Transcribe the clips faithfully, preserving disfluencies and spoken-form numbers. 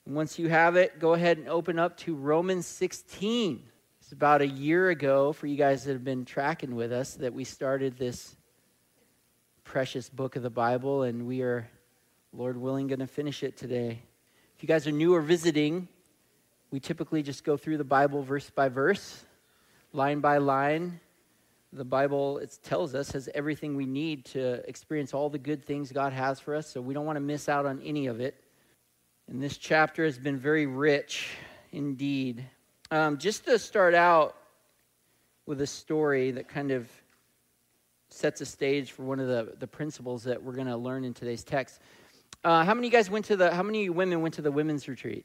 Once you have it, go ahead and open up to Romans sixteen. It's about a year ago, for you guys that have been tracking with us, that we started this precious book of the Bible, and we are, Lord willing, going to finish it today. If you guys are new or visiting, we typically just go through the Bible verse by verse, line by line. The Bible, it tells us, has everything we need to experience all the good things God has for us, so we don't want to miss out on any of it. And this chapter has been very rich indeed. Um, just to start out with a story that kind of sets a stage for one of the, the principles that we're going to learn in today's text. Uh, how many of you guys went to the, how many women went to the women's retreat?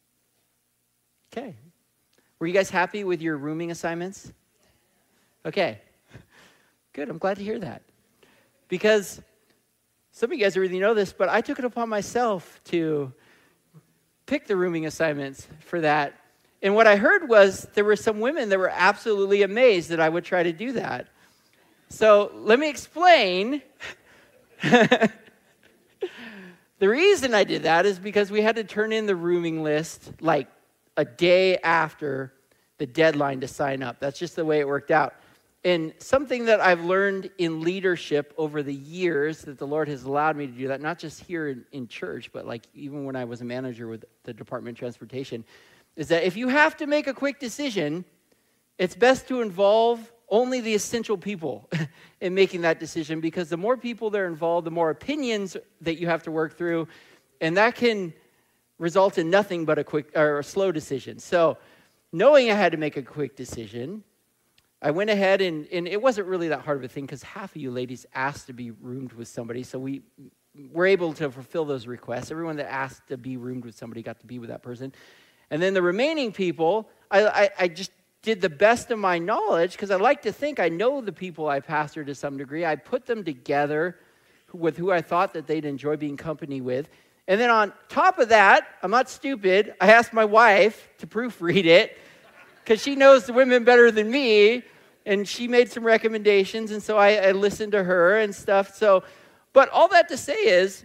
Okay. Were you guys happy with your rooming assignments? Okay. Good, I'm glad to hear that. Because some of you guys already know this, but I took it upon myself to pick the rooming assignments for that. And what I heard was there were some women that were absolutely amazed that I would try to do that. So let me explain. The reason I did that is because we had to turn in the rooming list like a day after the deadline to sign up. That's just the way it worked out. And something that I've learned in leadership over the years that the Lord has allowed me to do that, not just here in, in church, but like even when I was a manager with the Department of Transportation, is that if you have to make a quick decision, it's best to involve only the essential people in making that decision, because the more people that are involved, the more opinions that you have to work through, and that can result in nothing but a quick or a slow decision. So knowing I had to make a quick decision, I went ahead and, and it wasn't really that hard of a thing because half of you ladies asked to be roomed with somebody. So we were able to fulfill those requests. Everyone that asked to be roomed with somebody got to be with that person. And then the remaining people, I, I, I just did the best of my knowledge, because I like to think I know the people I pastor to some degree. I put them together with who I thought that they'd enjoy being company with. And then on top of that, I'm not stupid, I asked my wife to proofread it, because she knows the women better than me, and she made some recommendations, and so I, I listened to her and stuff. So, but all that to say is,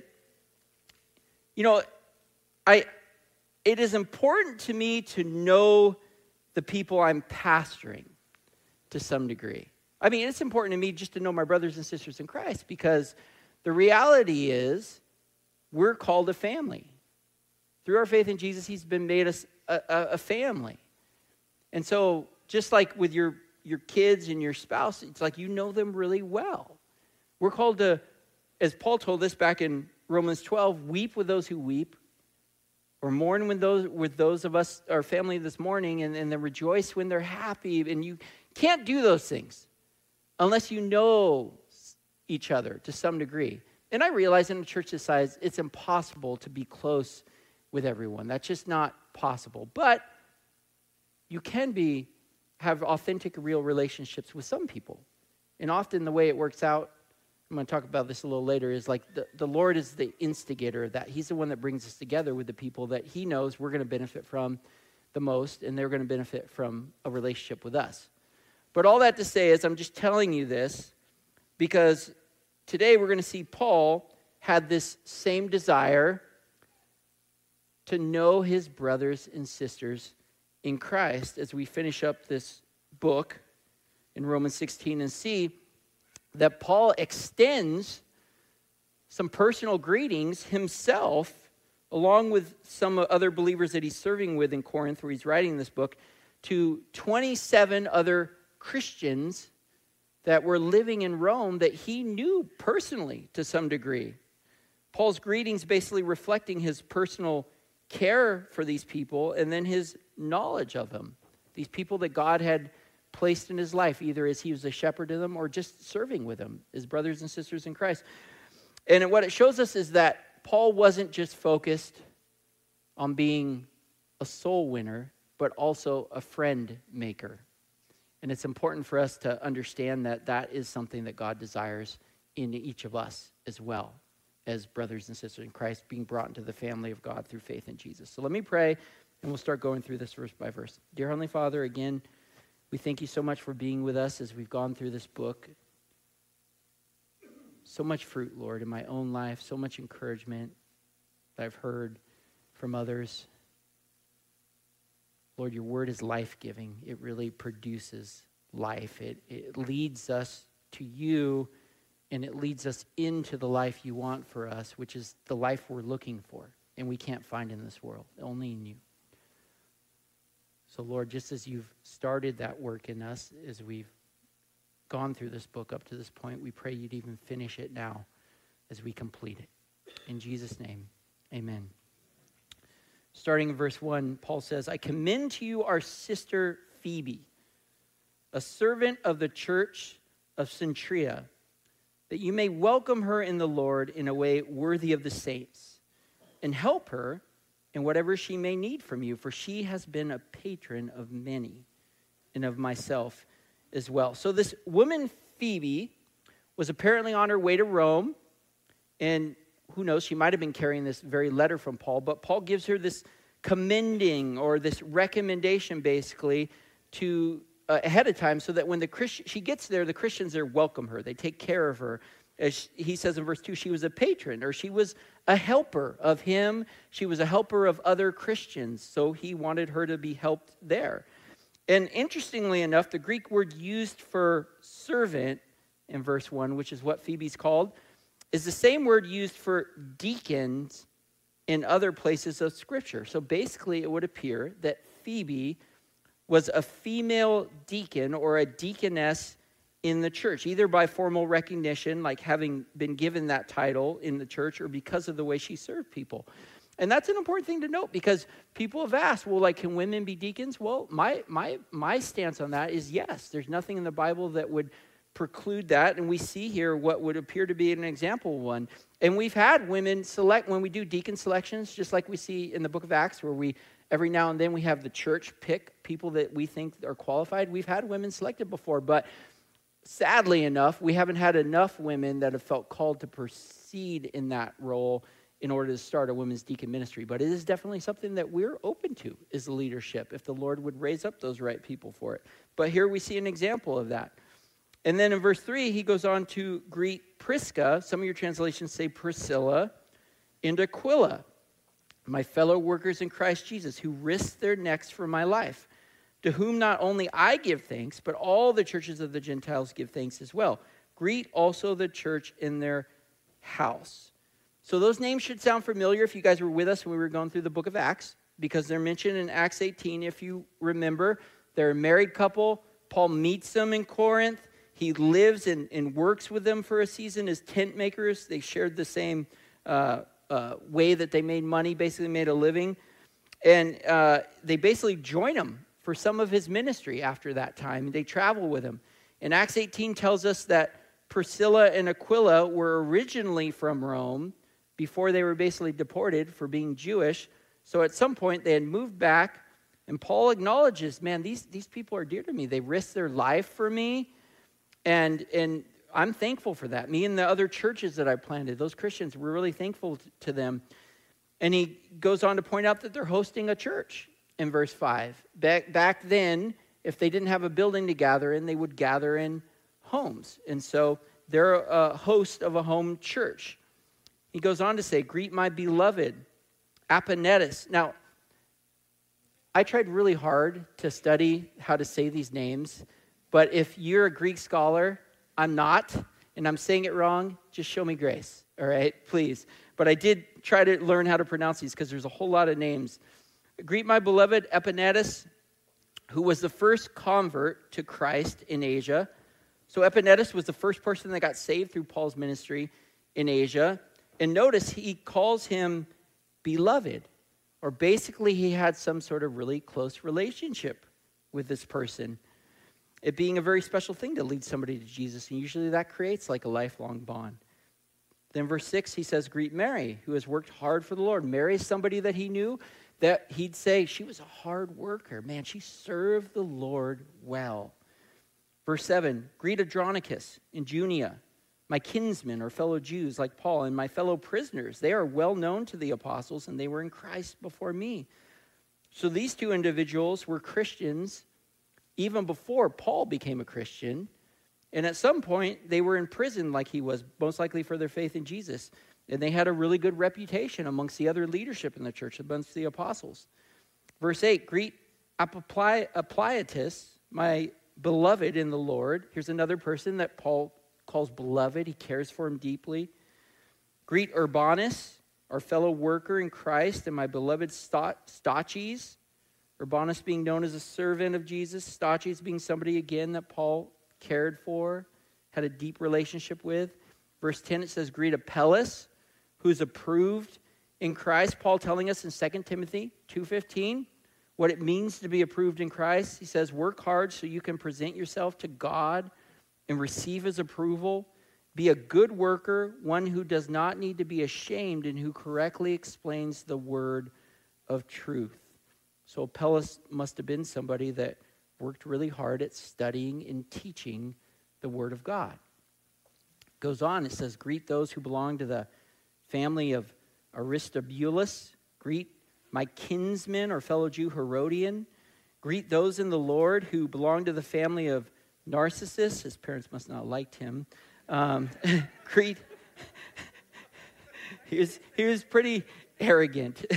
you know, I it is important to me to know the people I'm pastoring to some degree. I mean, it's important to me just to know my brothers and sisters in Christ, because the reality is we're called a family. Through our faith in Jesus, he's been made us a, a, a family. And so just like with your, your kids and your spouse, it's like you know them really well. We're called to, as Paul told us back in Romans twelve, weep with those who weep, or mourn with those, with those of us, our family this morning, and, and then rejoice when they're happy. And you can't do those things unless you know each other to some degree. And I realize in a church this size, it's impossible to be close with everyone. That's just not possible. But you can be have authentic, real relationships with some people. And often the way it works out, I'm going to talk about this a little later, is like the, the Lord is the instigator of that. He's the one that brings us together with the people that he knows we're going to benefit from the most, and they're going to benefit from a relationship with us. But all that to say is I'm just telling you this because today we're going to see Paul had this same desire to know his brothers and sisters in Christ as we finish up this book in Romans sixteen, and see that Paul extends some personal greetings himself, along with some other believers that he's serving with in Corinth, where he's writing this book, to twenty-seven other Christians that were living in Rome that he knew personally to some degree. Paul's greetings basically reflecting his personal care for these people, and then his knowledge of them. These people that God had placed in his life, either as he was a shepherd to them or just serving with them, his brothers and sisters in Christ. And what it shows us is that Paul wasn't just focused on being a soul winner, but also a friend maker. And it's important for us to understand that that is something that God desires in each of us as well, as brothers and sisters in Christ, being brought into the family of God through faith in Jesus. So let me pray, and we'll start going through this verse by verse. Dear Heavenly Father, again, we thank you so much for being with us as we've gone through this book. So much fruit, Lord, in my own life, so much encouragement that I've heard from others. Lord, your word is life-giving. It really produces life. It, it leads us to you, and it leads us into the life you want for us, which is the life we're looking for, and we can't find in this world, only in you. So, Lord, just as you've started that work in us, as we've gone through this book up to this point, we pray you'd even finish it now as we complete it. In Jesus' name, amen. Starting in verse one, Paul says, I commend to you our sister Phoebe, a servant of the church of Cenchrea, that you may welcome her in the Lord in a way worthy of the saints, and help her in whatever she may need from you, for she has been a patron of many and of myself as well. So this woman, Phoebe, was apparently on her way to Rome, and who knows, she might have been carrying this very letter from Paul, but Paul gives her this commending or this recommendation basically to uh, ahead of time so that when the Christ- she gets there, the Christians there welcome her. They take care of her. As he says in verse two, she was a patron, or she was a helper of him. She was a helper of other Christians, so he wanted her to be helped there. And interestingly enough, the Greek word used for servant in verse one, which is what Phoebe's called, is the same word used for deacons in other places of Scripture. So basically, it would appear that Phoebe was a female deacon or a deaconess in the church, either by formal recognition, like having been given that title in the church, or because of the way she served people. And that's an important thing to note, because people have asked, well, like, can women be deacons? Well, my my my stance on that is yes. There's nothing in the Bible that would preclude that, and we see here what would appear to be an example one. And we've had women select, when we do deacon selections, just like we see in the book of Acts, where we, every now and then we have the church pick people that we think are qualified. We've had women selected before, but sadly enough, we haven't had enough women that have felt called to proceed in that role in order to start a women's deacon ministry. But it is definitely something that we're open to, is the leadership, if the Lord would raise up those right people for it. But here we see an example of that. And then in verse three, he goes on to greet Prisca. Some of your translations say Priscilla, and Aquila, my fellow workers in Christ Jesus, who risked their necks for my life, to whom not only I give thanks, but all the churches of the Gentiles give thanks as well. Greet also the church in their house. So those names should sound familiar if you guys were with us when we were going through the book of Acts, because they're mentioned in Acts eighteen, if you remember. They're a married couple. Paul meets them in Corinth. He lives and, and works with them for a season as tent makers. They shared the same uh, uh, way that they made money, basically made a living. And uh, they basically join him for some of his ministry after that time. They travel with him. And Acts eighteen tells us that Priscilla and Aquila were originally from Rome before they were basically deported for being Jewish. So at some point they had moved back. And Paul acknowledges, man, these, these people are dear to me. They risked their life for me. And and I'm thankful for that. Me and the other churches that I planted, those Christians, we're really thankful to them. And he goes on to point out that they're hosting a church in verse five. Back, back then, if they didn't have a building to gather in, they would gather in homes. And so they're a host of a home church. He goes on to say, greet my beloved Epaenetus. Now, I tried really hard to study how to say these names. But if you're a Greek scholar, I'm not, and I'm saying it wrong, just show me grace, all right, please. But I did try to learn how to pronounce these because there's a whole lot of names. Greet my beloved Epaenetus, who was the first convert to Christ in Asia. So Epaenetus was the first person that got saved through Paul's ministry in Asia. And notice he calls him beloved, or basically he had some sort of really close relationship with this person. It being a very special thing to lead somebody to Jesus, and usually that creates like a lifelong bond. Then verse six, he says, greet Mary, who has worked hard for the Lord. Mary is somebody that he knew that he'd say she was a hard worker. Man, she served the Lord well. Verse seven, greet Andronicus and Junia, my kinsmen or fellow Jews like Paul, and my fellow prisoners. They are well known to the apostles, and they were in Christ before me. So these two individuals were Christians even before Paul became a Christian. And at some point, they were in prison like he was, most likely for their faith in Jesus. And they had a really good reputation amongst the other leadership in the church, amongst the apostles. Verse eight, greet Appliatus, my beloved in the Lord. Here's another person that Paul calls beloved. He cares for him deeply. Greet Urbanus, our fellow worker in Christ, and my beloved Stachys. Urbanus being known as a servant of Jesus. Stachys being somebody, again, that Paul cared for, had a deep relationship with. Verse ten, it says, greet Apelles, who's approved in Christ. Paul telling us in Second Timothy two fifteen what it means to be approved in Christ. He says, work hard so you can present yourself to God and receive his approval. Be a good worker, one who does not need to be ashamed and who correctly explains the word of truth. So Apelles must have been somebody that worked really hard at studying and teaching the word of God. It goes on, it says, greet those who belong to the family of Aristobulus. Greet my kinsman or fellow Jew Herodian. Greet those in the Lord who belong to the family of Narcissus. His parents must not have liked him. Um, greet. he, was, he was pretty arrogant.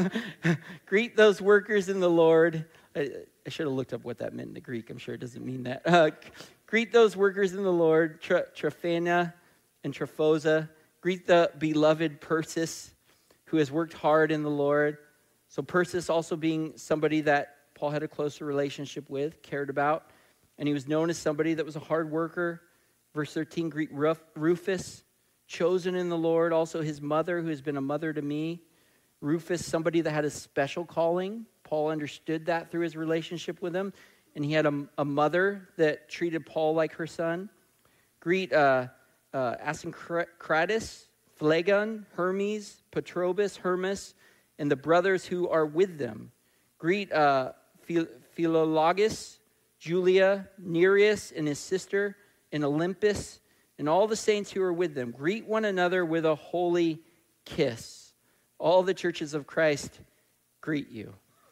Greet those workers in the Lord. I, I should have looked up what that meant in the Greek. I'm sure it doesn't mean that. Uh, greet those workers in the Lord, Tra- Tryphena and Tryphosa. Greet the beloved Persis, who has worked hard in the Lord. So Persis also being somebody that Paul had a closer relationship with, cared about, and he was known as somebody that was a hard worker. Verse thirteen, greet Rufus, chosen in the Lord, also his mother, who has been a mother to me. Rufus, somebody that had a special calling. Paul understood that through his relationship with him, and he had a, a mother that treated Paul like her son. Greet uh, uh, Asyncritus, Phlegon, Hermes, Patrobas, Hermas, and the brothers who are with them. Greet uh, Philologus, Julia, Nereus, and his sister, and Olympus, and all the saints who are with them. Greet one another with a holy kiss. All the churches of Christ greet you.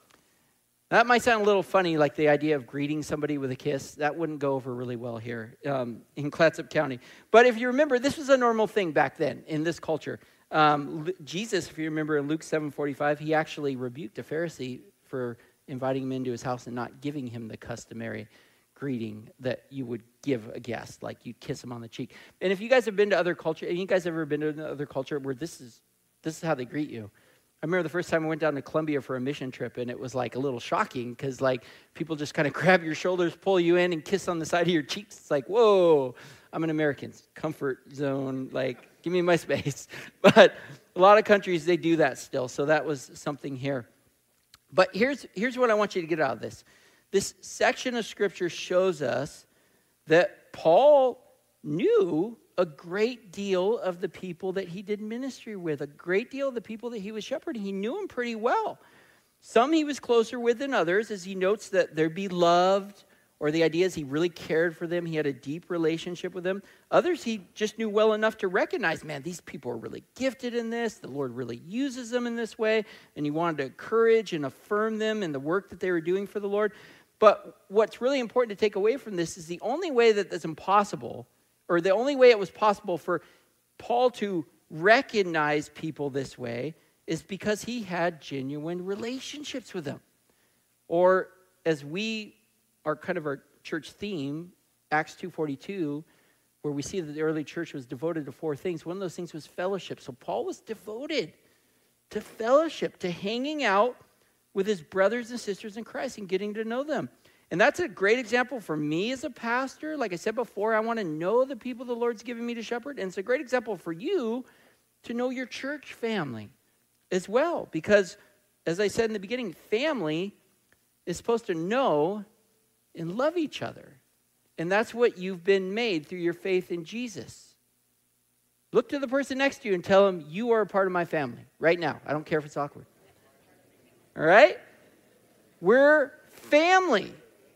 That might sound a little funny, like the idea of greeting somebody with a kiss. That wouldn't go over really well here um, in Clatsop County. But if you remember, this was a normal thing back then in this culture. Um, Jesus, if you remember in Luke seven forty-five, he actually rebuked a Pharisee for inviting him into his house and not giving him the customary greeting that you would give a guest, like you'd kiss him on the cheek. And if you guys have been to other culture, and you guys ever been to another culture where this is this is how they greet you. I remember the first time I went down to Colombia for a mission trip, and it was like a little shocking because like people just kind of grab your shoulders, pull you in, and kiss on the side of your cheeks. It's like, whoa, I'm an American. Comfort zone, like, give me my space. But a lot of countries, they do that still, so that was something here. But here's here's what I want you to get out of this. This section of Scripture shows us that Paul knew a great deal of the people that he did ministry with, a great deal of the people that he was shepherding. He knew them pretty well. Some he was closer with than others, as he notes that they're beloved, or the idea is he really cared for them. He had a deep relationship with them. Others he just knew well enough to recognize, man, these people are really gifted in this. The Lord really uses them in this way, and he wanted to encourage and affirm them in the work that they were doing for the Lord. But what's really important to take away from this is the only way that that's impossible, or the only way it was possible for Paul to recognize people this way, is because he had genuine relationships with them. Or as we are kind of our church theme, Acts two forty-two, where we see that the early church was devoted to four things. One of those things was fellowship. So Paul was devoted to fellowship, to hanging out with his brothers and sisters in Christ and getting to know them. And that's a great example for me as a pastor. Like I said before, I want to know the people the Lord's given me to shepherd. And it's a great example for you to know your church family as well. Because, as I said in the beginning, family is supposed to know and love each other. And that's what you've been made through your faith in Jesus. Look to the person next to you and tell them, you are a part of my family right now. I don't care if it's awkward. All right? We're family.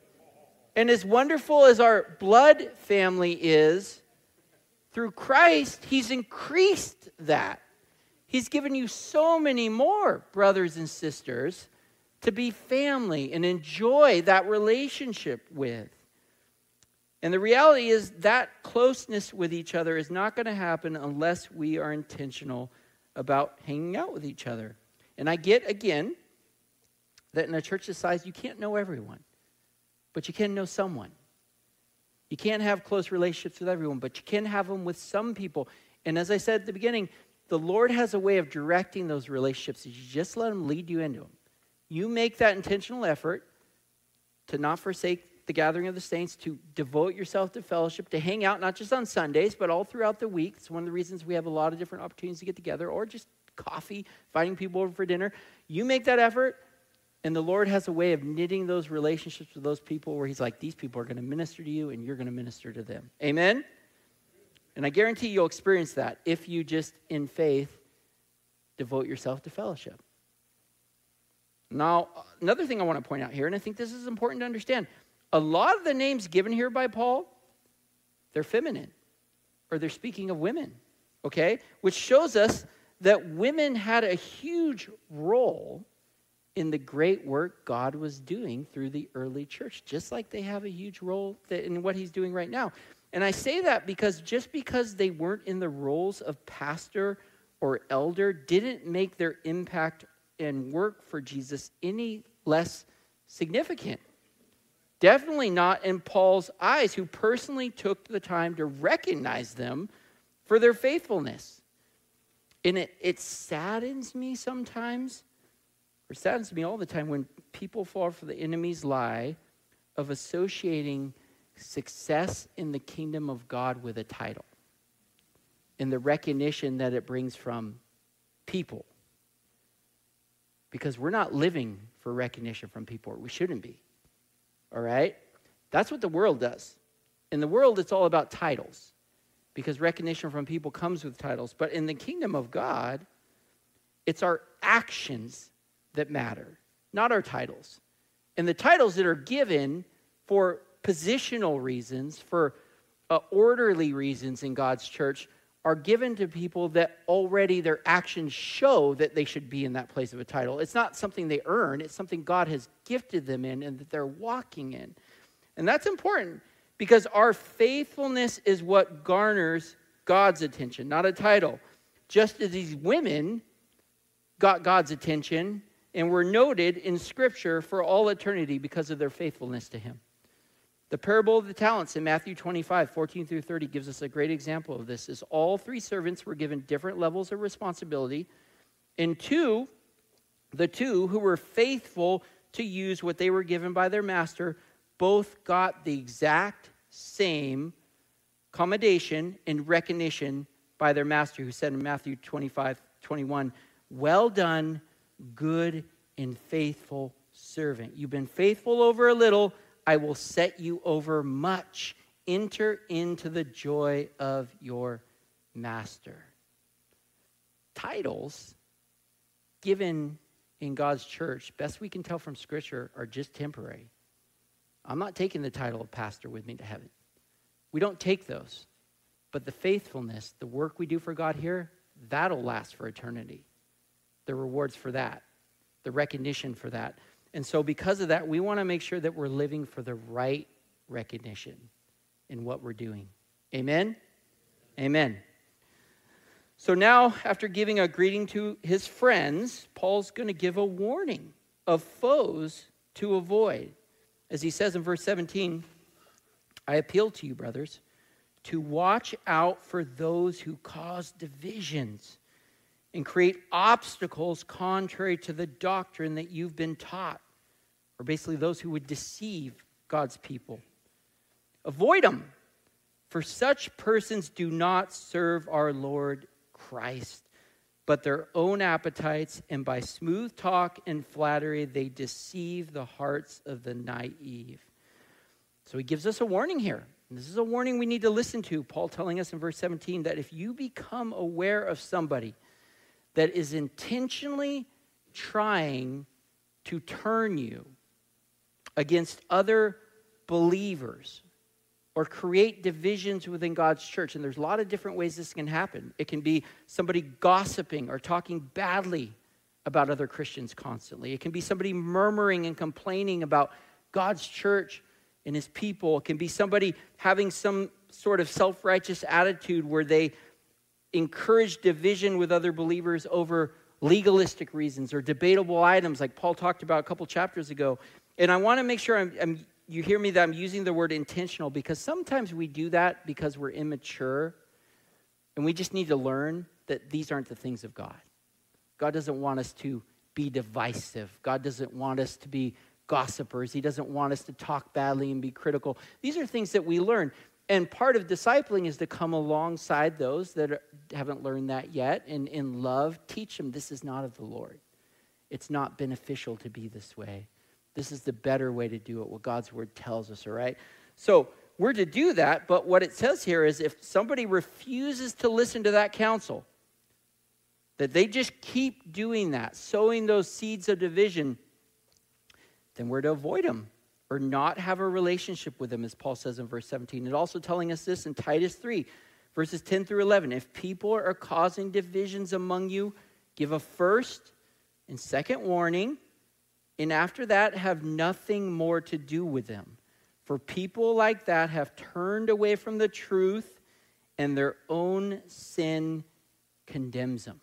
And as wonderful as our blood family is, through Christ, he's increased that. He's given you so many more brothers and sisters to be family and enjoy that relationship with. And the reality is that closeness with each other is not going to happen unless we are intentional about hanging out with each other. And I get, again, that in a church this size, you can't know everyone, but you can know someone. You can't have close relationships with everyone, but you can have them with some people. And as I said at the beginning, the Lord has a way of directing those relationships. You just let him lead you into them. You make that intentional effort to not forsake the gathering of the saints, to devote yourself to fellowship, to hang out, not just on Sundays, but all throughout the week. It's one of the reasons we have a lot of different opportunities to get together, or just coffee, inviting people over for dinner. You make that effort, and the Lord has a way of knitting those relationships with those people where he's like, these people are going to minister to you, and you're going to minister to them. Amen? And I guarantee you'll experience that if you just, in faith, devote yourself to fellowship. Now, another thing I want to point out here, and I think this is important to understand, a lot of the names given here by Paul, they're feminine, or they're speaking of women, okay? Which shows us that women had a huge role in the great work God was doing through the early church, just like they have a huge role in what he's doing right now. And I say that because just because they weren't in the roles of pastor or elder didn't make their impact and work for Jesus any less significant. Definitely not in Paul's eyes, who personally took the time to recognize them for their faithfulness. And it, it saddens me sometimes, or saddens me all the time, when people fall for the enemy's lie of associating success in the kingdom of God with a title and the recognition that it brings from people. Because we're not living for recognition from people, or we shouldn't be. All right? That's what the world does. In the world, it's all about titles, because recognition from people comes with titles. But in the kingdom of God, it's our actions that matter, not our titles. And the titles that are given for positional reasons, for uh, orderly reasons in God's church, are given to people that already their actions show that they should be in that place of a title. It's not something they earn. It's something God has gifted them in and that they're walking in. And that's important, because our faithfulness is what garners God's attention, not a title. Just as these women got God's attention and were noted in Scripture for all eternity because of their faithfulness to him. The parable of the talents in Matthew twenty-five, fourteen through thirty gives us a great example of this. Is all three servants were given different levels of responsibility, and two, the two who were faithful to use what they were given by their master, both got the exact same commendation and recognition by their master, who said in Matthew twenty-five, twenty-one, "Well done, good and faithful servant. You've been faithful over a little, I will set you over much. Enter into the joy of your master." Titles given in God's church, best we can tell from Scripture, are just temporary. I'm not taking the title of pastor with me to heaven. We don't take those. But the faithfulness, the work we do for God here, that'll last for eternity. The rewards for that, the recognition for that. And so because of that, we want to make sure that we're living for the right recognition in what we're doing. Amen? Amen. So now, after giving a greeting to his friends, Paul's going to give a warning of foes to avoid. As he says in verse seventeen, "I appeal to you, brothers, to watch out for those who cause divisions and create obstacles contrary to the doctrine that you've been taught." Or basically those who would deceive God's people. Avoid them, for such persons do not serve our Lord Christ, but their own appetites, and by smooth talk and flattery they deceive the hearts of the naive. So he gives us a warning here. And this is a warning we need to listen to. Paul telling us in verse seventeen that if you become aware of somebody that is intentionally trying to turn you against other believers or create divisions within God's church, and there's a lot of different ways this can happen. It can be somebody gossiping or talking badly about other Christians constantly. It can be somebody murmuring and complaining about God's church and his people. It can be somebody having some sort of self-righteous attitude where they encourage division with other believers over legalistic reasons or debatable items like Paul talked about a couple chapters ago. And I want to make sure I'm, I'm, you hear me that I'm using the word intentional, because sometimes we do that because we're immature and we just need to learn that these aren't the things of God. God doesn't want us to be divisive. God doesn't want us to be gossipers. He doesn't want us to talk badly and be critical. These are things that we learn. And part of discipling is to come alongside those that are, haven't learned that yet, and in love, teach them this is not of the Lord. It's not beneficial to be this way. This is the better way to do it, what God's word tells us, all right? So we're to do that, but what it says here is if somebody refuses to listen to that counsel, that they just keep doing that, sowing those seeds of division, then we're to avoid them or not have a relationship with them, as Paul says in verse seventeen. And also telling us this in Titus three, verses ten through eleven. If people are causing divisions among you, give a first and second warning, and after that have nothing more to do with them. For people like that have turned away from the truth, and their own sin condemns them.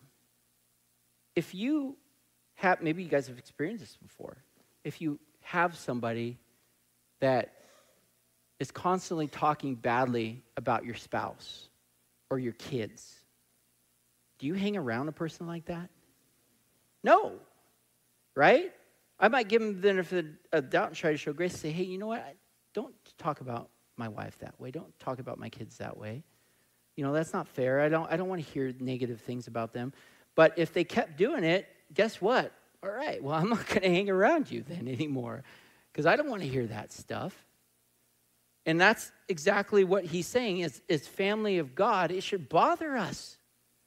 If you have, maybe you guys have experienced this before. If you have somebody that is constantly talking badly about your spouse or your kids, do you hang around a person like that? No, right? I might give them the benefit of doubt and try to show grace and say, hey, you know what? Don't talk about my wife that way. Don't talk about my kids that way. You know, that's not fair. I don't, I don't want to hear negative things about them. But if they kept doing it, guess what? All right, well, I'm not going to hang around you then anymore because I don't want to hear that stuff. And that's exactly what he's saying is, is family of God, it should bother us.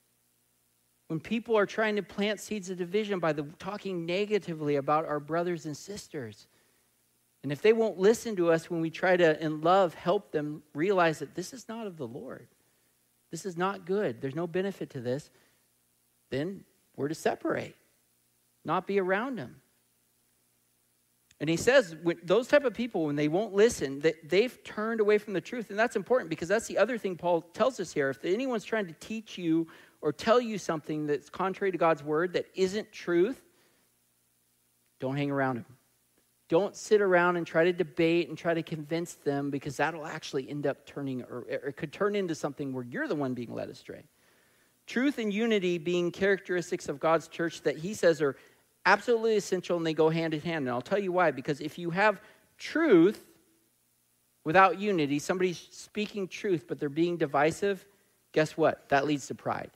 When people are trying to plant seeds of division by the, talking negatively about our brothers and sisters. And if they won't listen to us when we try to, in love, help them realize that this is not of the Lord. This is not good. There's no benefit to this. Then we're to separate, not be around them. And he says, when those type of people, when they won't listen, that they've turned away from the truth. And that's important because that's the other thing Paul tells us here. If anyone's trying to teach you or tell you something that's contrary to God's word that isn't truth, don't hang around them. Don't sit around and try to debate and try to convince them, because that'll actually end up turning, or it could turn into something where you're the one being led astray. Truth and unity being characteristics of God's church that he says are absolutely essential, and they go hand in hand. And I'll tell you why. Because if you have truth without unity, somebody's speaking truth, but they're being divisive, guess what? That leads to pride.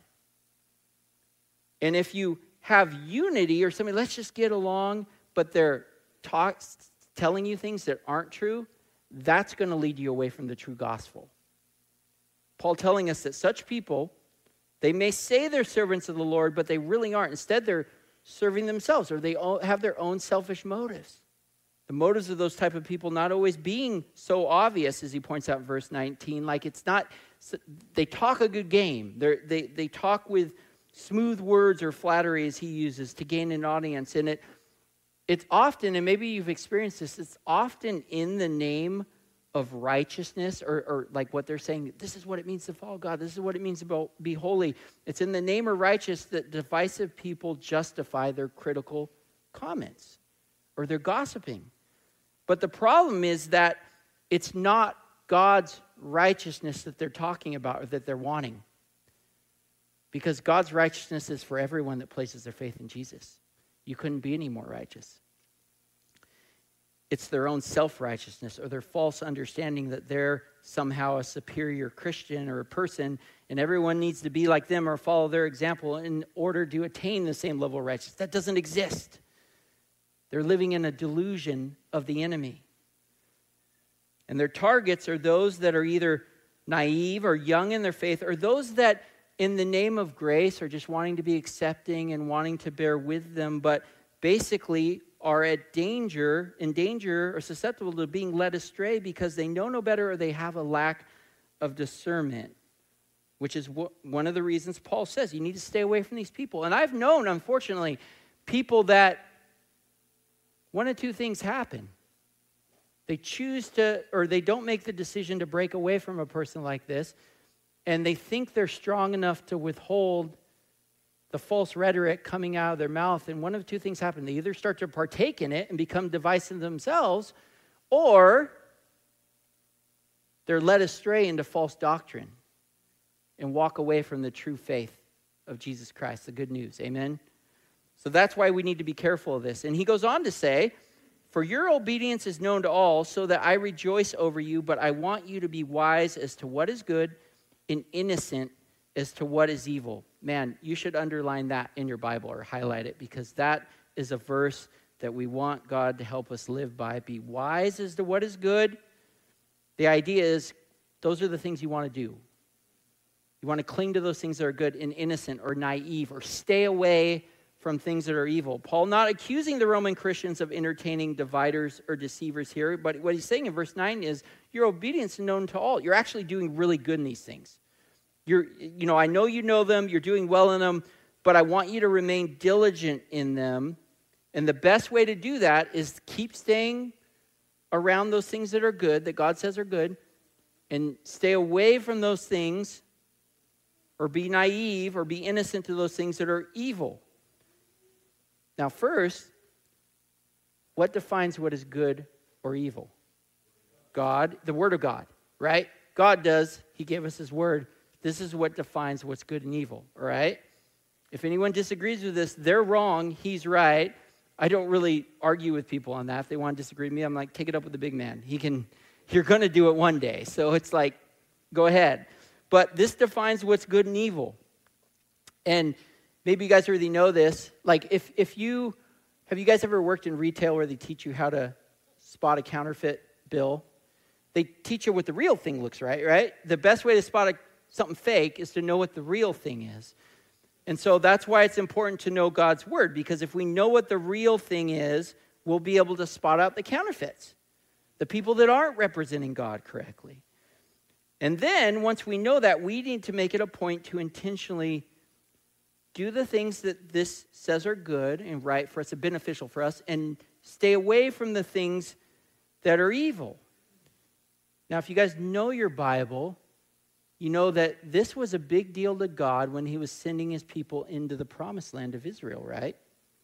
And if you have unity, or somebody, let's just get along, but they're talk, telling you things that aren't true, that's going to lead you away from the true gospel. Paul telling us that such people, they may say they're servants of the Lord, but they really aren't. Instead, they're serving themselves, or they have their own selfish motives. The motives of those type of people not always being so obvious, as he points out in verse nineteen. Like it's not, they talk a good game. They're, they they talk with smooth words or flattery, as he uses, to gain an audience. And it it's often, and maybe you've experienced this, it's often in the name of righteousness, or, or like what they're saying, this is what it means to follow God. This is what it means to be holy. It's in the name of righteousness that divisive people justify their critical comments or their gossiping. But the problem is that it's not God's righteousness that they're talking about or that they're wanting. Because God's righteousness is for everyone that places their faith in Jesus. You couldn't be any more righteous. It's their own self-righteousness or their false understanding that they're somehow a superior Christian or a person, and everyone needs to be like them or follow their example in order to attain the same level of righteousness. That doesn't exist. They're living in a delusion of the enemy. And their targets are those that are either naive or young in their faith, or those that in the name of grace are just wanting to be accepting and wanting to bear with them, but basically are at danger, in danger or susceptible to being led astray because they know no better or they have a lack of discernment, which is wh- one of the reasons Paul says you need to stay away from these people. And I've known, unfortunately, people that one of two things happen. They choose to, or they don't make the decision to break away from a person like this, and they think they're strong enough to withhold the false rhetoric coming out of their mouth, and one of two things happen. They either start to partake in it and become divisive themselves, or they're led astray into false doctrine and walk away from the true faith of Jesus Christ, the good news. Amen? So that's why we need to be careful of this. And he goes on to say, for your obedience is known to all, so that I rejoice over you, but I want you to be wise as to what is good and innocent as to what is evil. Man, you should underline that in your Bible or highlight it, because that is a verse that we want God to help us live by. Be wise as to what is good. The idea is those are the things you want to do. You want to cling to those things that are good and innocent or naive, or stay away from things that are evil. Paul not accusing the Roman Christians of entertaining dividers or deceivers here, but what he's saying in verse nine is your obedience is known to all. You're actually doing really good in these things. You're, you know, I know you know them, you're doing well in them, but I want you to remain diligent in them. And the best way to do that is keep staying around those things that are good, that God says are good, and stay away from those things, or be naive or be innocent to those things that are evil. Now, first, what defines what is good or evil? God, the Word of God, right? God does. He gave us His Word. This is what defines what's good and evil, all right? If anyone disagrees with this, they're wrong. He's right. I don't really argue with people on that. If they want to disagree with me, I'm like, take it up with the big man. He can, you're going to do it one day. So it's like, go ahead. But this defines what's good and evil. And maybe you guys already know this. Like, if if you, have you guys ever worked in retail where they teach you how to spot a counterfeit bill? They teach you what the real thing looks like, right? The best way to spot a, something fake is to know what the real thing is. And so that's why it's important to know God's Word, because if we know what the real thing is, we'll be able to spot out the counterfeits, the people that aren't representing God correctly. And then, once we know that, we need to make it a point to intentionally do the things that this says are good and right for us and beneficial for us, and stay away from the things that are evil. Now, if you guys know your Bible, you know that this was a big deal to God when He was sending His people into the promised land of Israel, right?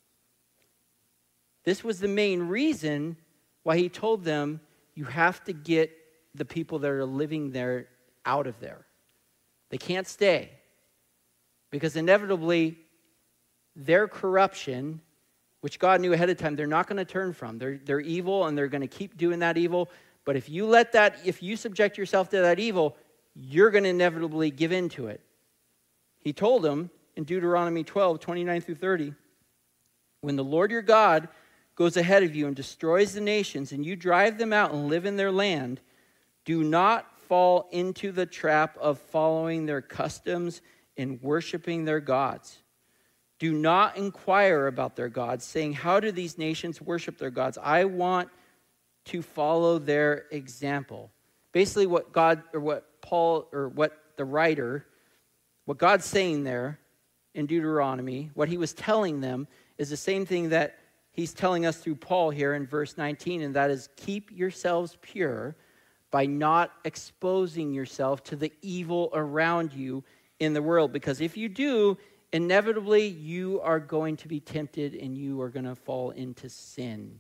This was the main reason why He told them, you have to get the people that are living there out of there. They can't stay. Because inevitably, their corruption, which God knew ahead of time, they're not going to turn from. They're, they're evil, and they're going to keep doing that evil. But if you let that, if you subject yourself to that evil, you're going to inevitably give in to it. He told them in Deuteronomy twelve, twenty-nine through thirty, when the Lord your God goes ahead of you and destroys the nations, and you drive them out and live in their land, do not fall into the trap of following their customs and worshiping their gods. Do not inquire about their gods, saying, how do these nations worship their gods? I want to follow their example. Basically what God, or what Paul, or what the writer, what God's saying there in Deuteronomy, what he was telling them is the same thing that he's telling us through Paul here in verse nineteen, and that is, keep yourselves pure by not exposing yourself to the evil around you in the world. Because if you do, inevitably you are going to be tempted and you are going to fall into sin.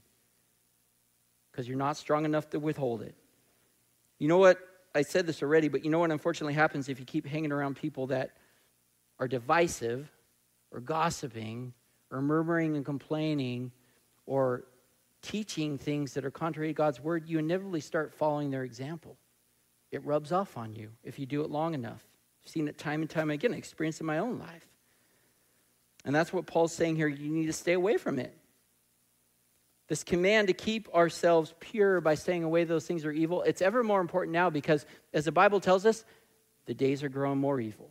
Because you're not strong enough to withhold it. You know what? I said this already, but you know what unfortunately happens if you keep hanging around people that are divisive or gossiping or murmuring and complaining or teaching things that are contrary to God's word, you inevitably start following their example. It rubs off on you if you do it long enough. I've seen it time and time again. I experienced it in my own life. And that's what Paul's saying here. You need to stay away from it. This command to keep ourselves pure by staying away those things that are evil, it's ever more important now because, as the Bible tells us, the days are growing more evil.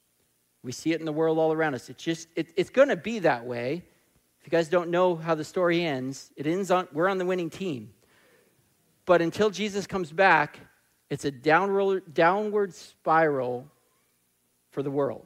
We see it in the world all around us. It's just, it, it's going to be that way. If you guys don't know how the story ends, it ends on, we're on the winning team. But until Jesus comes back, it's a downward, downward spiral for the world.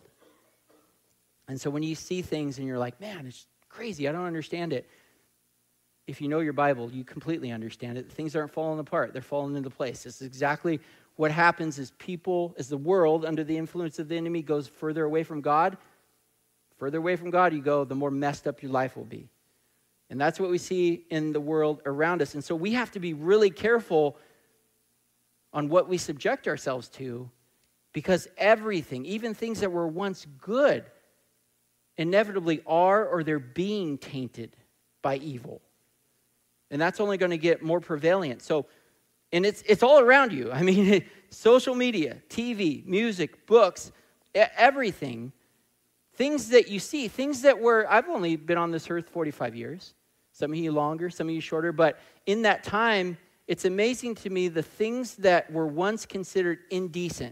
And so when you see things and you're like, man, it's crazy, I don't understand it. If you know your Bible, you completely understand it. Things aren't falling apart. They're falling into place. This is exactly what happens as people, as the world, under the influence of the enemy, goes further away from God. further away from God you go, the more messed up your life will be. And that's what we see in the world around us. And so we have to be really careful on what we subject ourselves to, because everything, even things that were once good, inevitably are or they're being tainted by evil. And that's only going to get more prevalent. So, and it's it's all around you. I mean, social media, T V, music, books, everything. Things that you see, things that were, I've only been on this earth forty-five years. Some of you longer, some of you shorter. But in that time, it's amazing to me the things that were once considered indecent.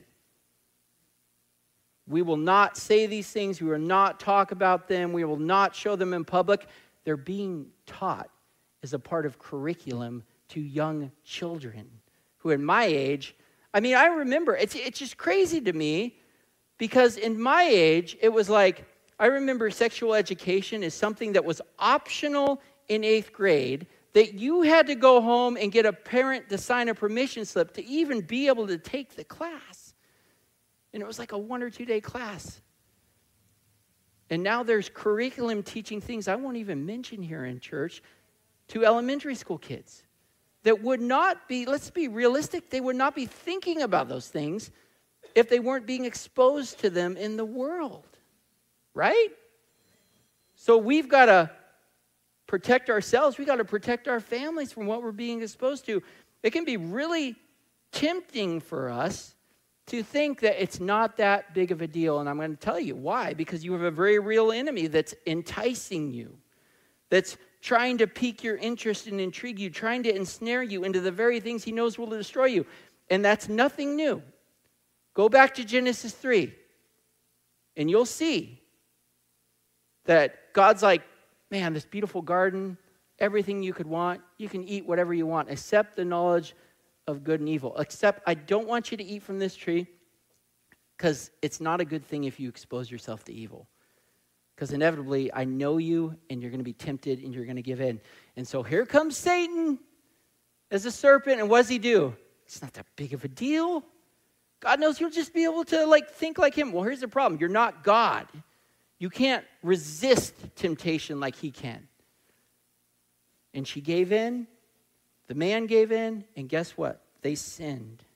We will not say these things. We will not talk about them. We will not show them in public. They're being taught as a part of curriculum to young children who in my age, I mean, I remember, it's, it's just crazy to me because in my age, it was like, I remember sexual education is something that was optional in eighth grade, that you had to go home and get a parent to sign a permission slip to even be able to take the class. And it was like a one or two day class. And now there's curriculum teaching things I won't even mention here in church to elementary school kids that would not be, let's be realistic, they would not be thinking about those things if they weren't being exposed to them in the world, right? So we've got to protect ourselves. We've got to protect our families from what we're being exposed to. It can be really tempting for us to think that it's not that big of a deal. And I'm going to tell you why. Because you have a very real enemy that's enticing you, that's trying to pique your interest and intrigue you, trying to ensnare you into the very things he knows will destroy you. And that's nothing new. Go back to Genesis three, and you'll see that God's like, man, this beautiful garden, everything you could want, you can eat whatever you want, except the knowledge of good and evil. Except I don't want you to eat from this tree because it's not a good thing if you expose yourself to evil. Because inevitably, I know you, and you're going to be tempted, and you're going to give in. And so here comes Satan as a serpent, and what does he do? It's not that big of a deal. God knows you'll just be able to like think like him. Well, here's the problem. You're not God. You can't resist temptation like he can. And she gave in. The man gave in. And guess what? They sinned.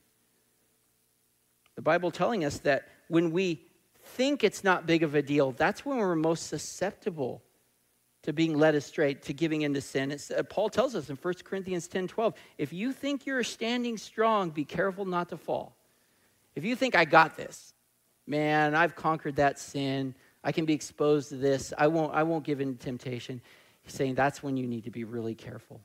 The Bible telling us that when we think it's not big of a deal, that's when we're most susceptible to being led astray, to giving into sin. It's, uh, Paul tells us in First Corinthians ten twelve, if you think you're standing strong, be careful not to fall. If you think I got this, man, I've conquered that sin, I can be exposed to this, I won't, I won't give in to temptation. He's saying that's when you need to be really careful.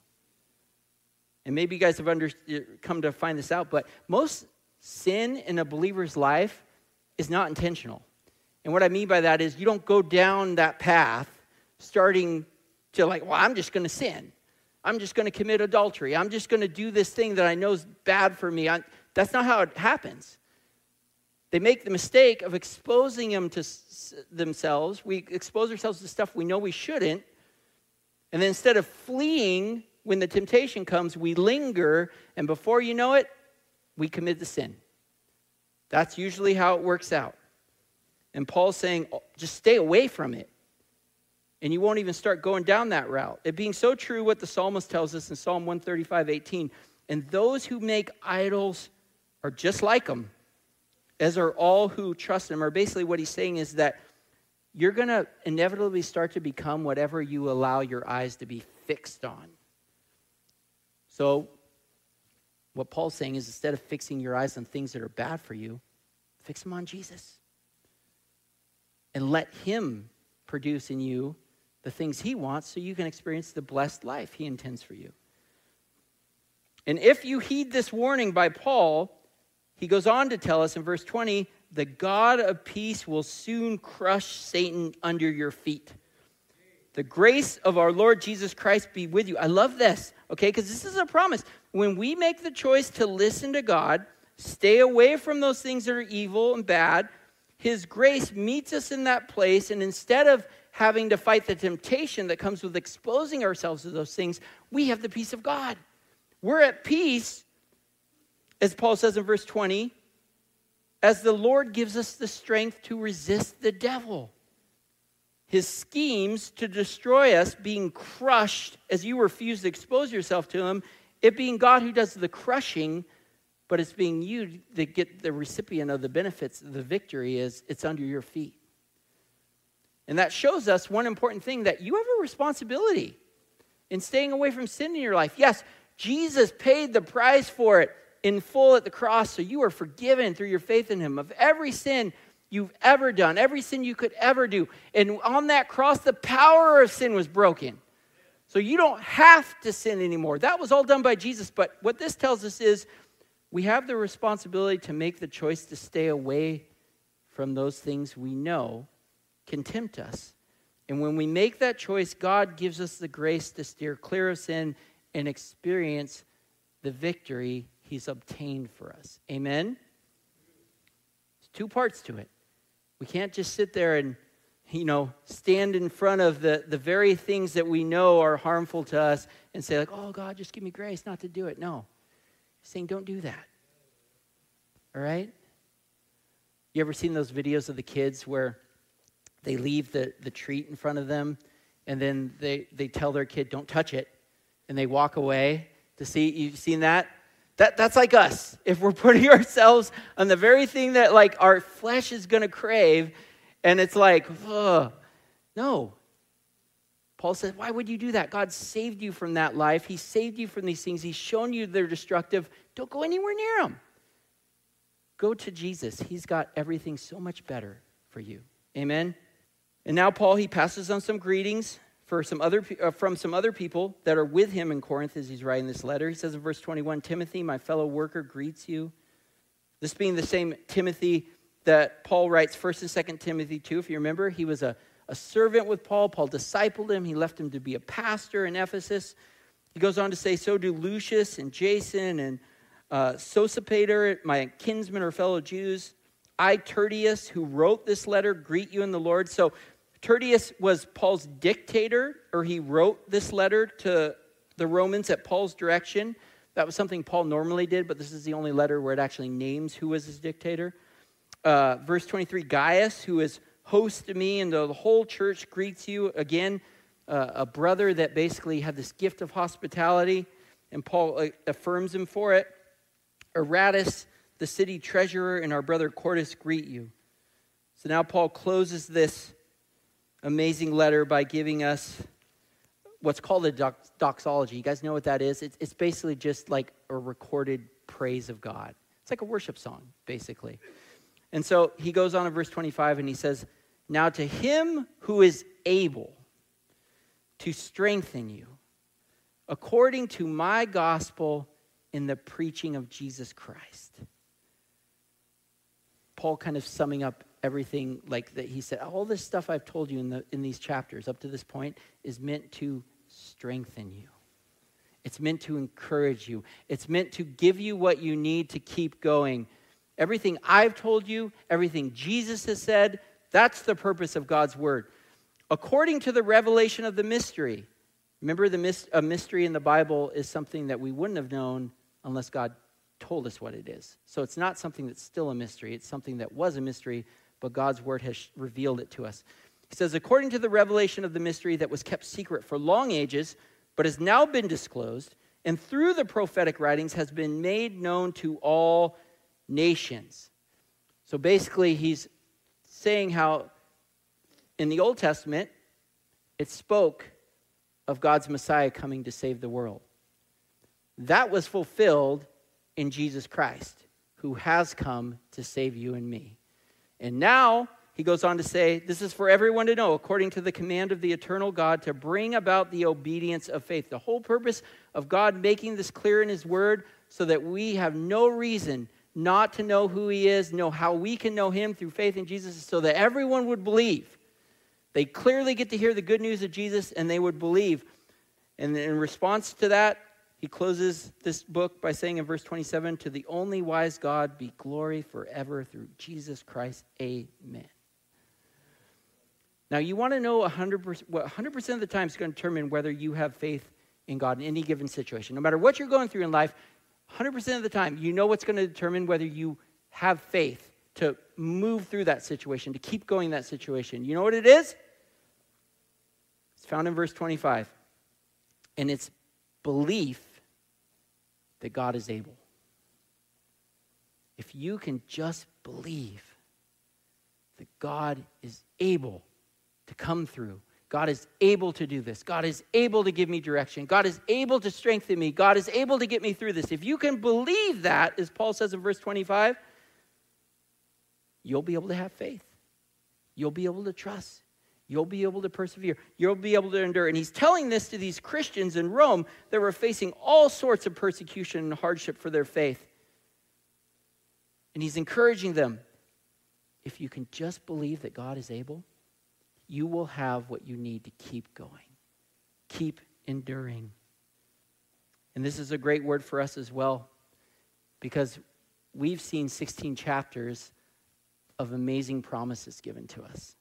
And maybe you guys have under, come to find this out, but most sin in a believer's life is not intentional. And what I mean by that is you don't go down that path starting to like, well, I'm just going to sin. I'm just going to commit adultery. I'm just going to do this thing that I know is bad for me. I, that's not how it happens. They make the mistake of exposing them to s- themselves. We expose ourselves to stuff we know we shouldn't. And then instead of fleeing when the temptation comes, we linger. And before you know it, we commit the sin. That's usually how it works out. And Paul's saying, oh, just stay away from it. And you won't even start going down that route. It being so true what the psalmist tells us in Psalm one thirty-five, eighteen. And those who make idols are just like them, as are all who trust them. Or basically what he's saying is that you're going to inevitably start to become whatever you allow your eyes to be fixed on. So what Paul's saying is instead of fixing your eyes on things that are bad for you, fix them on Jesus. And let him produce in you the things he wants so you can experience the blessed life he intends for you. And if you heed this warning by Paul, he goes on to tell us in verse twenty, the God of peace will soon crush Satan under your feet. The grace of our Lord Jesus Christ be with you. I love this, okay, because this is a promise. When we make the choice to listen to God, stay away from those things that are evil and bad, his grace meets us in that place, and instead of having to fight the temptation that comes with exposing ourselves to those things, we have the peace of God. We're at peace, as Paul says in verse twenty, as the Lord gives us the strength to resist the devil. his schemes to destroy us being crushed as you refuse to expose yourself to him, it being God who does the crushing, but it's being you that get the recipient of the benefits. The victory is it's under your feet. And that shows us one important thing, that you have a responsibility in staying away from sin in your life. Yes, Jesus paid the price for it in full at the cross, so you are forgiven through your faith in him of every sin you've ever done, every sin you could ever do. And on that cross, the power of sin was broken. So you don't have to sin anymore. That was all done by Jesus. But what this tells us is we have the responsibility to make the choice to stay away from those things we know can tempt us. And when we make that choice, God gives us the grace to steer clear of sin and experience the victory he's obtained for us. Amen? There's two parts to it. We can't just sit there and, you know, stand in front of the, the very things that we know are harmful to us and say like, oh, God, just give me grace not to do it. No. He's saying don't do that. All right? You ever seen those videos of the kids where they leave the, the treat in front of them and then they, they tell their kid, don't touch it, and they walk away to see? You've seen that? That that's like us. If we're putting ourselves on the very thing that like our flesh is going to crave, and it's like, ugh, no. Paul says, why would you do that? God saved you from that life. He saved you from these things. He's shown you they're destructive. Don't go anywhere near them. Go to Jesus. He's got everything so much better for you. Amen? And now Paul, he passes on some greetings for some other uh, from some other people that are with him in Corinth as he's writing this letter. He says in verse twenty-one, Timothy, my fellow worker, greets you. This being the same Timothy that Paul writes First and Second Timothy two. If you remember, he was a, a servant with Paul. Paul discipled him. He left him to be a pastor in Ephesus. He goes on to say, so do Lucius and Jason and uh, Sosipater, my kinsmen or fellow Jews. I, Tertius, who wrote this letter, greet you in the Lord. So Tertius was Paul's dictator, or he wrote this letter to the Romans at Paul's direction. That was something Paul normally did, but this is the only letter where it actually names who was his dictator. Uh, verse twenty-three, Gaius, who is host to me, and the whole church greets you. Again, uh, a brother that basically had this gift of hospitality, and Paul uh, affirms him for it. Eratus, the city treasurer, and our brother Quartus greet you. So now Paul closes this amazing letter by giving us what's called a dox- doxology. You guys know what that is? It's, it's basically just like a recorded praise of God. It's like a worship song, basically. And so he goes on in verse twenty-five and he says, now to him who is able to strengthen you according to my gospel in the preaching of Jesus Christ. Paul kind of summing up everything like that. He said, all this stuff I've told you in the in these chapters up to this point is meant to strengthen you. It's meant to encourage you. It's meant to give you what you need to keep going. Everything I've told you, everything Jesus has said, that's the purpose of God's word. According to the revelation of the mystery. Remember, the mis- a mystery in the Bible is something that we wouldn't have known unless God told us what it is. So it's not something that's still a mystery. It's something that was a mystery, but God's word has revealed it to us. He says, according to the revelation of the mystery that was kept secret for long ages, but has now been disclosed, and through the prophetic writings has been made known to all nations. So basically, he's saying how in the Old Testament, it spoke of God's Messiah coming to save the world. That was fulfilled in Jesus Christ, who has come to save you and me. And now, he goes on to say, this is for everyone to know, according to the command of the eternal God, to bring about the obedience of faith. The whole purpose of God making this clear in his word so that we have no reason not to know who he is, know how we can know him through faith in Jesus, so that everyone would believe. They clearly get to hear the good news of Jesus and they would believe. And in response to that, he closes this book by saying in verse twenty-seven, to the only wise God be glory forever through Jesus Christ. Amen. Now, you want to know one hundred percent, what one hundred percent of the time is going to determine whether you have faith in God in any given situation. No matter what you're going through in life, one hundred percent of the time, you know what's going to determine whether you have faith to move through that situation, to keep going in that situation. You know what it is? It's found in verse twenty-five. And it's belief that God is able. If you can just believe that God is able to come through, God is able to do this, God is able to give me direction, God is able to strengthen me, God is able to get me through this. If you can believe that, as Paul says in verse twenty-five, you'll be able to have faith. You'll be able to trust. You'll be able to persevere. You'll be able to endure. And he's telling this to these Christians in Rome that were facing all sorts of persecution and hardship for their faith. And he's encouraging them, if you can just believe that God is able, you will have what you need to keep going. Keep enduring. And this is a great word for us as well, because we've seen sixteen chapters of amazing promises given to us,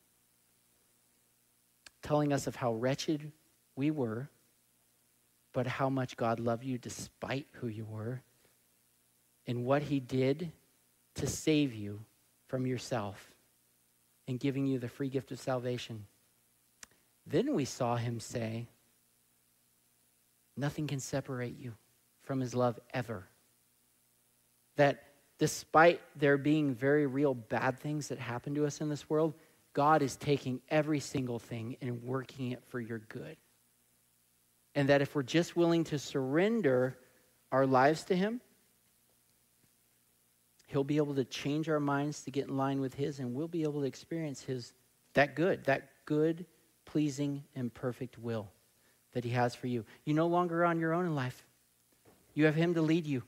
telling us of how wretched we were, but how much God loved you despite who you were, and what he did to save you from yourself and giving you the free gift of salvation. Then we saw him say, nothing can separate you from his love ever. That despite there being very real bad things that happen to us in this world, God is taking every single thing and working it for your good. And that if we're just willing to surrender our lives to him, he'll be able to change our minds to get in line with his, and we'll be able to experience his, that good, that good, pleasing, and perfect will that he has for you. You're no longer on your own in life. You have him to lead you.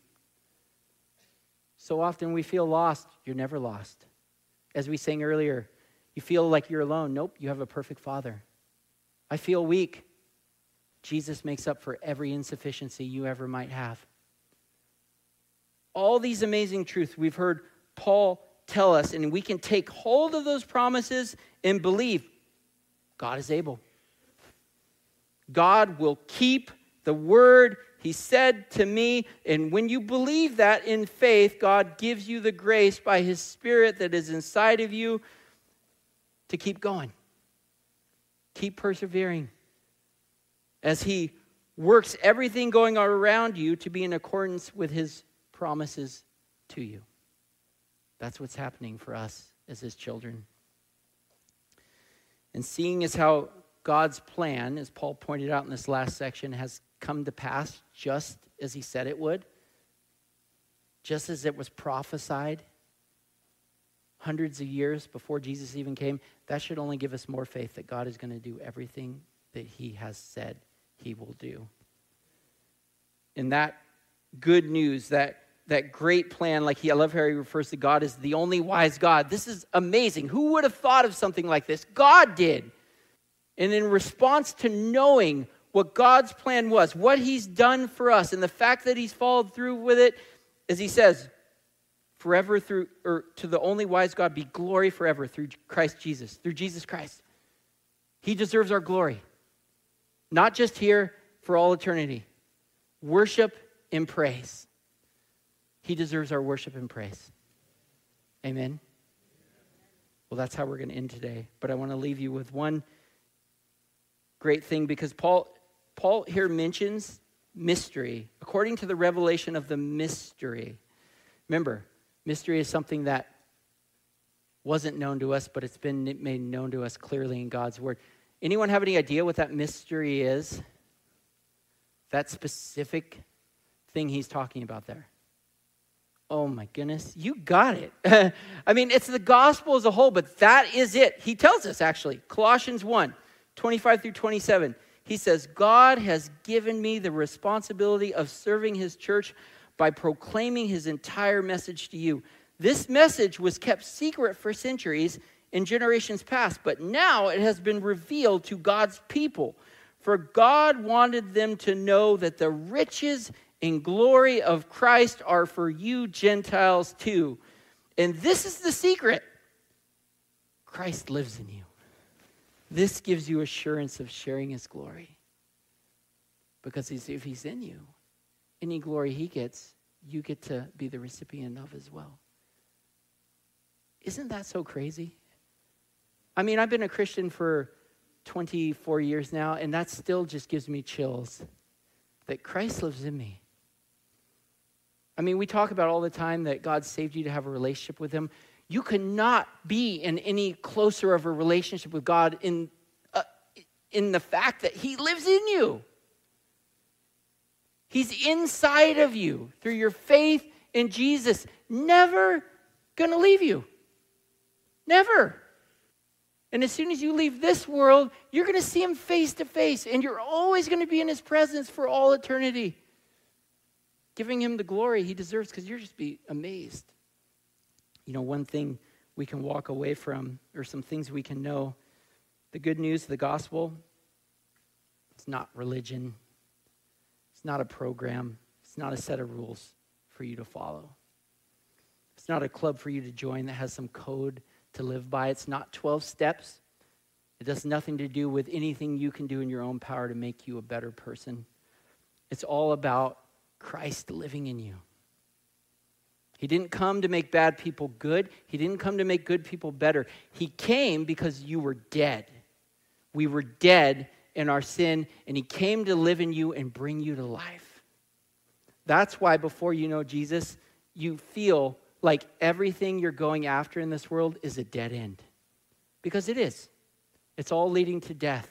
So often we feel lost. You're never lost. As we sang earlier, you feel like you're alone. Nope, you have a perfect Father. I feel weak. Jesus makes up for every insufficiency you ever might have. All these amazing truths we've heard Paul tell us, and we can take hold of those promises and believe God is able. God will keep the word he said to me, and when you believe that in faith, God gives you the grace by his Spirit that is inside of you to keep going. Keep persevering as he works everything going on around you to be in accordance with his promises to you. That's what's happening for us as his children. And seeing as how God's plan, as Paul pointed out in this last section, has come to pass just as he said it would, just as it was prophesied hundreds of years before Jesus even came, that should only give us more faith that God is going to do everything that he has said he will do. And that good news, that, that great plan, like he, I love how he refers to God as the only wise God. This is amazing. Who would have thought of something like this? God did. And in response to knowing what God's plan was, what he's done for us, and the fact that he's followed through with it, as he says, forever through, or to the only wise God be glory forever through Christ Jesus, through Jesus Christ. He deserves our glory. Not just here, for all eternity. Worship and praise. He deserves our worship and praise. Amen. Well, that's how we're going to end today. But I want to leave you with one great thing, because Paul, Paul here mentions mystery, according to the revelation of the mystery. Remember, mystery is something that wasn't known to us, but it's been made known to us clearly in God's word. Anyone have any idea what that mystery is? That specific thing he's talking about there. Oh my goodness, you got it. I mean, it's the gospel as a whole, but that is it. He tells us actually, Colossians one, twenty-five through twenty-seven. He says, God has given me the responsibility of serving his church by proclaiming his entire message to you. This message was kept secret for centuries in generations past, but now it has been revealed to God's people. For God wanted them to know that the riches and glory of Christ are for you Gentiles too. And this is the secret. Christ lives in you. This gives you assurance of sharing his glory. Because he's, if he's in you, any glory he gets, you get to be the recipient of as well. Isn't that so crazy? I mean, I've been a Christian for twenty-four years now, and that still just gives me chills that Christ lives in me. I mean, we talk about all the time that God saved you to have a relationship with him. You cannot be in any closer of a relationship with God in, uh, in the fact that he lives in you. He's inside of you through your faith in Jesus. Never gonna leave you. Never. And as soon as you leave this world, you're gonna see him face to face, and you're always gonna be in his presence for all eternity, giving him the glory he deserves, because you'll just be amazed. You know, one thing we can walk away from, or some things we can know, the good news of the gospel, it's not religion. It's not a program. It's not a set of rules for you to follow. It's not a club for you to join that has some code to live by. It's not twelve steps. It has nothing to do with anything you can do in your own power to make you a better person. It's all about Christ living in you. He didn't come to make bad people good. He didn't come to make good people better. He came because you were dead. We were dead in our sin, and he came to live in you and bring you to life. That's why before you know Jesus, you feel like everything you're going after in this world is a dead end. Because it is. It's all leading to death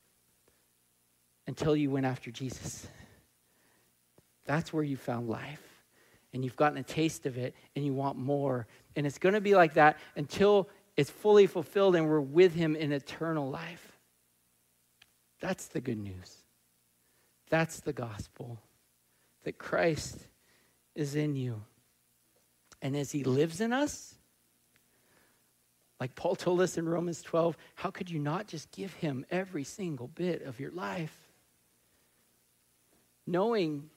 until you went after Jesus. That's where you found life. And you've gotten a taste of it, and you want more. And it's going to be like that until it's fully fulfilled and we're with him in eternal life. That's the good news. That's the gospel. That Christ is in you. And as he lives in us, like Paul told us in Romans twelve, how could you not just give him every single bit of your life? Knowing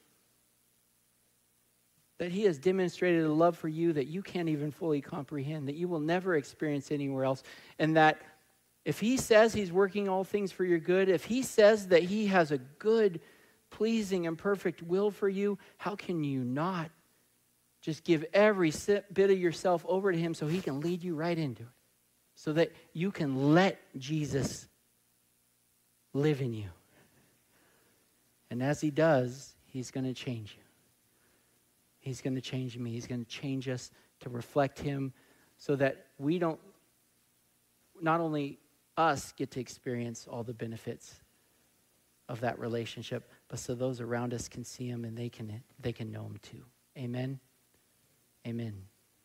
that he has demonstrated a love for you that you can't even fully comprehend, that you will never experience anywhere else. And that if he says he's working all things for your good, if he says that he has a good, pleasing, and perfect will for you, how can you not just give every bit of yourself over to him so he can lead you right into it? So that you can let Jesus live in you. And as he does, he's going to change you. He's going to change me. He's going to change us to reflect him so that we don't, not only us get to experience all the benefits of that relationship, but so those around us can see him and they can they can know him too. Amen? Amen.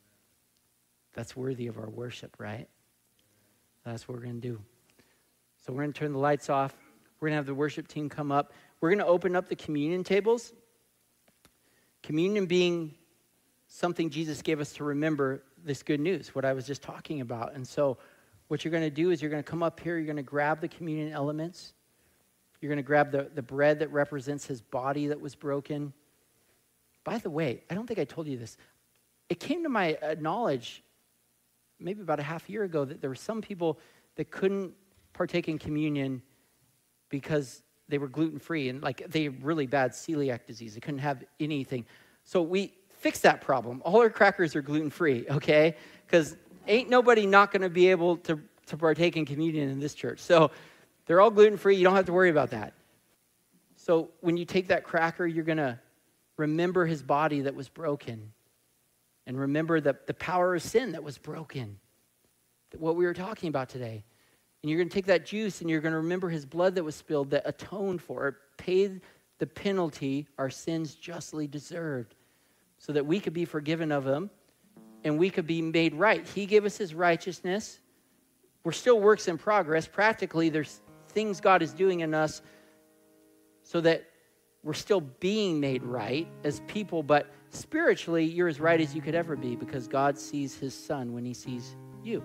That's worthy of our worship, right? That's what we're going to do. So we're going to turn the lights off. We're going to have the worship team come up. We're going to open up the communion tables. Communion being something Jesus gave us to remember this good news, what I was just talking about. And so what you're going to do is you're going to come up here, you're going to grab the communion elements. You're going to grab the, the bread that represents his body that was broken. By the way, I don't think I told you this. It came to my uh, knowledge maybe about a half year ago that there were some people that couldn't partake in communion because they were gluten-free and like they had really bad celiac disease. They couldn't have anything. So we fixed that problem. All our crackers are gluten-free, okay? Because ain't nobody not going to be able to, to partake in communion in this church. So they're all gluten-free. You don't have to worry about that. So when you take that cracker, you're going to remember his body that was broken. And remember the, the power of sin that was broken. What we were talking about today. And you're going to take that juice and you're going to remember his blood that was spilled that atoned for, it paid the penalty our sins justly deserved so that we could be forgiven of them and we could be made right. He gave us his righteousness. We're still works in progress. Practically, there's things God is doing in us so that we're still being made right as people, but spiritually, you're as right as you could ever be because God sees his son when he sees you.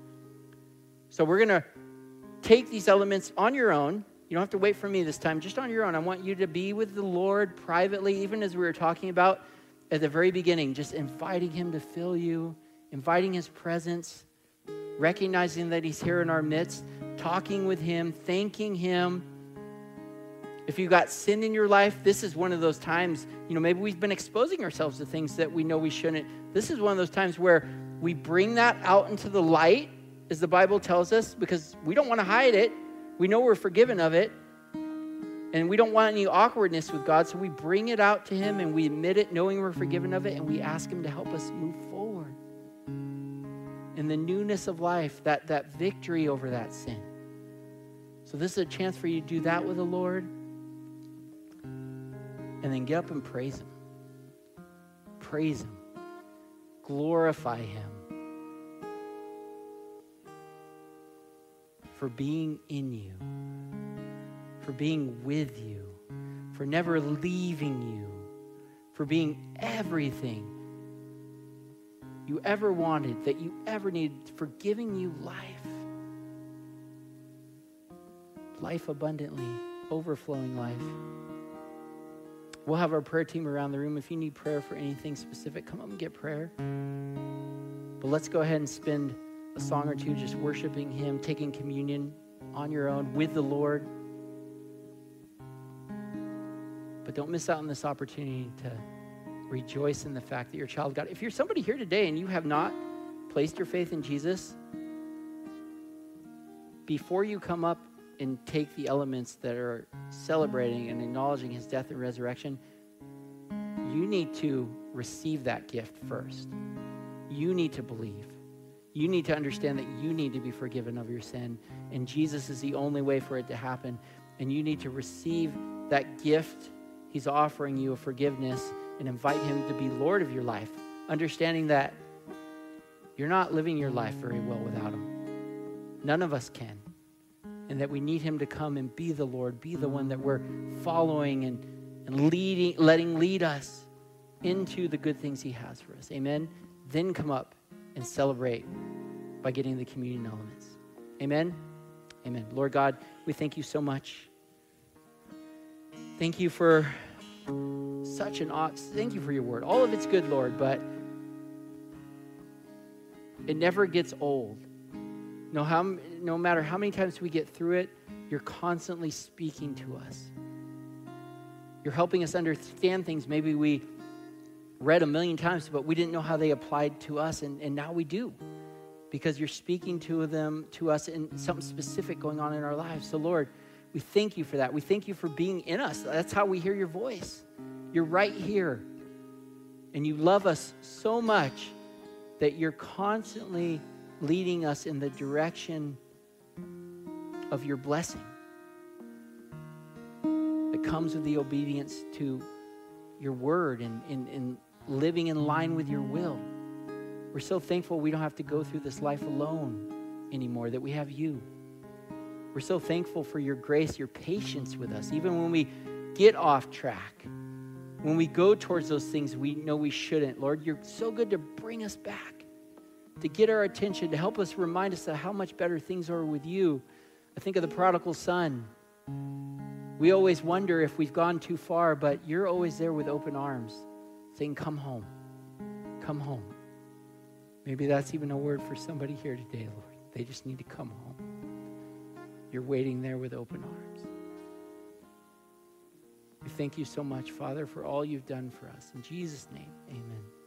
So we're going to take these elements on your own. You don't have to wait for me this time, just on your own. I want you to be with the Lord privately, even as we were talking about at the very beginning, just inviting him to fill you, inviting his presence, recognizing that he's here in our midst, talking with him, thanking him. If you've got sin in your life, this is one of those times, you know, maybe we've been exposing ourselves to things that we know we shouldn't. This is one of those times where we bring that out into the light, as the Bible tells us, because we don't want to hide it. We know we're forgiven of it, and we don't want any awkwardness with God, so we bring it out to him and we admit it, knowing we're forgiven of it, and we ask him to help us move forward in the newness of life, that, that victory over that sin. So this is a chance for you to do that with the Lord, and then get up and praise him. Praise him. Glorify him for being in you, for being with you, for never leaving you, for being everything you ever wanted, that you ever needed, for giving you life. Life abundantly, overflowing life. We'll have our prayer team around the room. If you need prayer for anything specific, come up and get prayer. But let's go ahead and spend a song or two just worshiping him, taking communion on your own with the Lord. But don't miss out on this opportunity to rejoice in the fact that you're a child of God. If you're somebody here today and you have not placed your faith in Jesus, before you come up and take the elements that are celebrating and acknowledging his death and resurrection, you need to receive that gift first. You need to believe. You need to understand that you need to be forgiven of your sin, and Jesus is the only way for it to happen. And you need to receive that gift he's offering you of forgiveness and invite him to be Lord of your life, understanding that you're not living your life very well without him. None of us can. And that we need him to come and be the Lord, be the one that we're following and, and leading, letting lead us into the good things he has for us. Amen? Then come up and celebrate by getting the communion elements. Amen? Amen. Lord God, we thank you so much. Thank you for such an awe. Thank you for your word. All of it's good, Lord, but it never gets old. No, how, no matter how many times we get through it, you're constantly speaking to us. You're helping us understand things maybe we read a million times, but we didn't know how they applied to us, and, and now we do, because you're speaking to them, to us in something specific going on in our lives. So Lord, we thank you for that. We thank you for being in us. That's how we hear your voice. You're right here, and you love us so much that you're constantly leading us in the direction of your blessing that comes with the obedience to your word and, and, and living in line with your will. We're so thankful we don't have to go through this life alone anymore, that we have you. We're so thankful for your grace, your patience with us, even when we get off track, when we go towards those things we know we shouldn't. Lord, you're so good to bring us back, to get our attention, to help us remind us of how much better things are with you. I think of the prodigal son. We always wonder if we've gone too far, but you're always there with open arms, saying, come home, come home. Maybe that's even a word for somebody here today, Lord. They just need to come home. You're waiting there with open arms. We thank you so much, Father, for all you've done for us. In Jesus' name, amen.